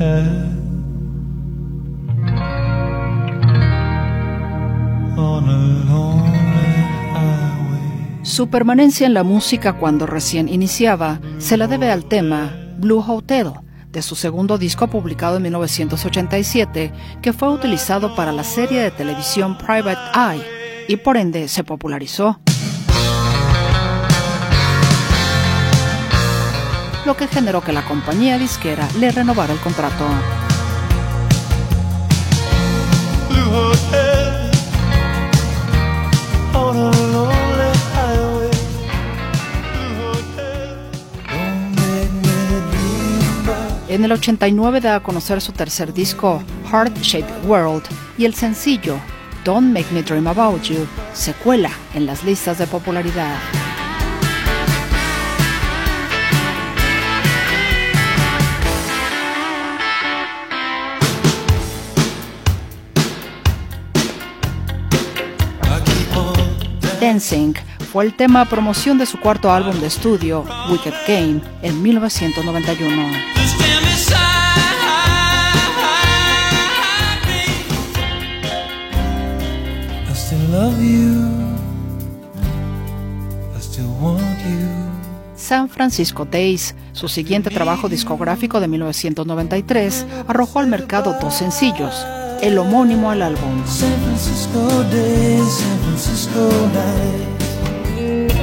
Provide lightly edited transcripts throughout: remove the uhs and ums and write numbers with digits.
head on a lonely highway. Su permanencia en la música cuando recién iniciaba se la debe al tema Blue Hotel de su segundo disco publicado en 1987, que fue utilizado para la serie de televisión Private Eye y por ende se popularizó, lo que generó que la compañía disquera le renovara el contrato. Blue Hotel on a lonely highway. Blue Hotel, don't make me dream about. En el 89 da a conocer su tercer disco, Heart Shaped World, y el sencillo Don't Make Me Dream About You se cuela en las listas de popularidad. Dancing fue el tema promoción de su cuarto álbum de estudio, Wicked Game, en 1991. San Francisco Days, su siguiente trabajo discográfico de 1993, arrojó al mercado dos sencillos, el homónimo al álbum. San Francisco Days, San Francisco Nights.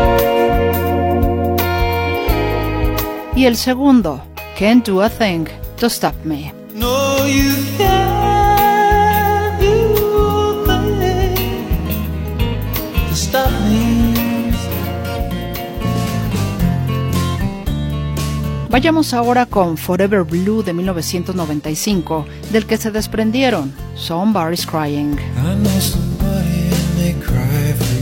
Y el segundo, Can't Do a Thing to Stop Me. No, you can't do a thing to stop me. Vayamos ahora con Forever Blue de 1995, del que se desprendieron Somebody's Crying. I know somebody and they cry for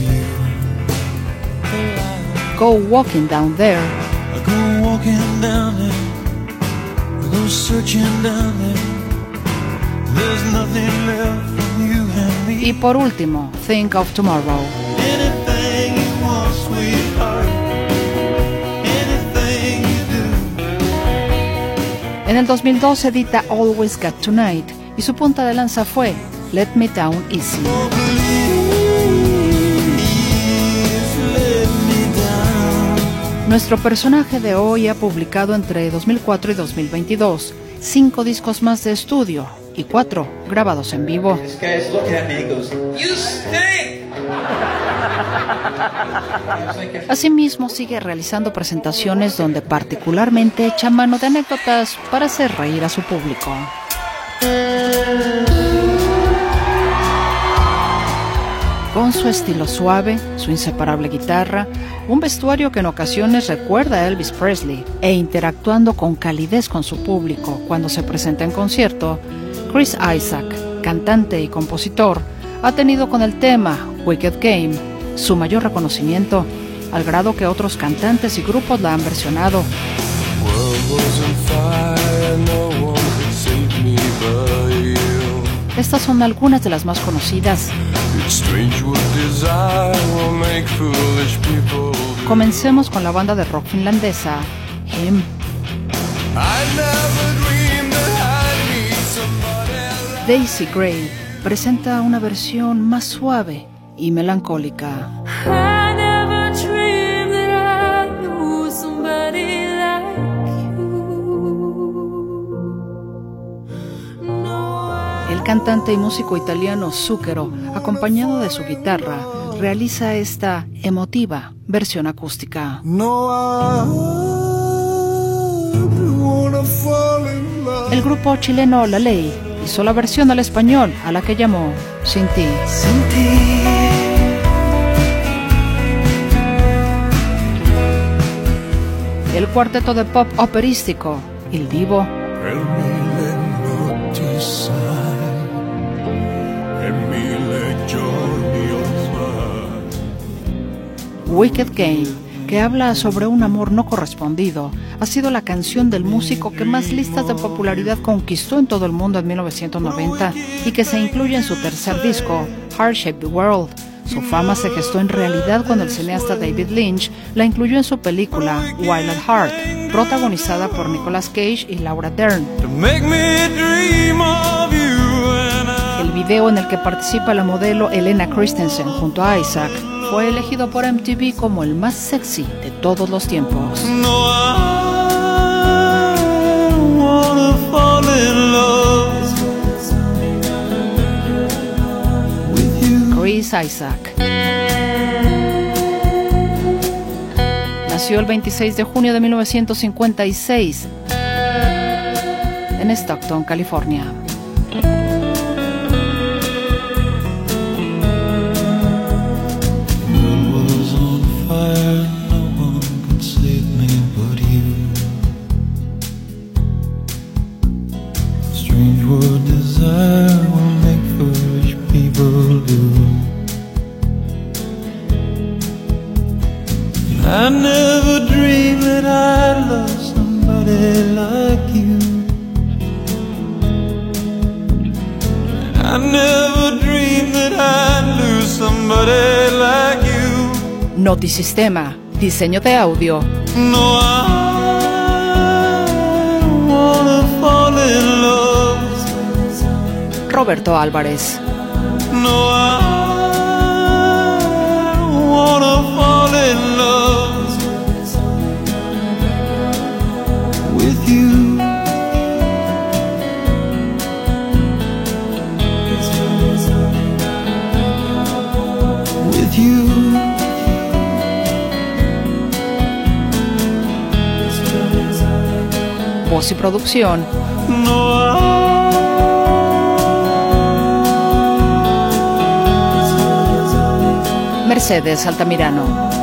you. Go Walking Down There, I go walking down there, I go searching down there. There's nothing left from you and me. y por último, Think of Tomorrow. Anything you want, sweetheart. Anything you do. En el 2002 edita Always Got Tonight y su punta de lanza fue Let Me Down Easy. Oh, please let me down. Nuestro personaje de hoy ha publicado entre 2004 y 2022 5 discos más de estudio y 4 grabados en vivo. This guy's looking at me and he goes, "You stink!" Asimismo, sigue realizando presentaciones donde particularmente echa mano de anécdotas para hacer reír a su público. Con su estilo suave, su inseparable guitarra, un vestuario que en ocasiones recuerda a Elvis Presley e interactuando con calidez con su público cuando se presenta en concierto, Chris Isaak, cantante y compositor, ha tenido con el tema Wicked Game su mayor reconocimiento, al grado que otros cantantes y grupos la han versionado. Estas son algunas de las más conocidas. Comencemos con la banda de rock finlandesa Him. Daisy Gray presenta una versión más suave y melancólica. El cantante y músico italiano Zucchero, acompañado de su guitarra, realiza esta emotiva versión acústica. El grupo chileno La Ley hizo la versión al español, a la que llamó Sin Ti. El cuarteto de pop operístico Il Divo. Wicked Game, que habla sobre un amor no correspondido, ha sido la canción del músico que más listas de popularidad conquistó en todo el mundo en 1990 y que se incluye en su tercer disco, Heart Shaped World. Su fama se gestó en realidad cuando el cineasta David Lynch la incluyó en su película Wild at Heart, protagonizada por Nicolas Cage y Laura Dern. to make me dream of you and El video en el que participa la modelo Elena Christensen junto a Isaac fue elegido por MTV como el más sexy de todos los tiempos. No, I wanna fall in love with you. Chris Isaak nació el 26 de junio de 1956 en Stockton, California. I never dreamed that I'd love somebody like you. I never dreamed that I'd lose somebody like you. Notisistema, diseño de audio. No, I wanna fall in love. Roberto Álvarez. No, I wanna fall in love with you. With you. Voz y producción. No, Mercedes Altamirano.